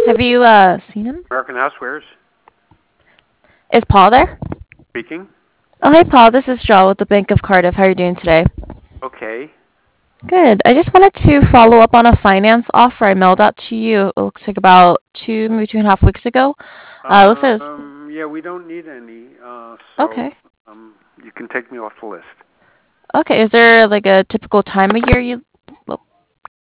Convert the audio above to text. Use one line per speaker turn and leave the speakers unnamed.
Have you seen him?
American Housewares
Is Paul there?
speaking.
Oh, hey, Paul. This is Joel with the Bank of Cardiff. How are you doing today?
Okay.
Good. I just wanted to follow up on a finance offer I mailed out to you. It looks like about 2.5 weeks ago. Looks like it's,
Yeah, we don't need any. So
okay.
you can take me off the list.
Okay. Is there like a typical time of year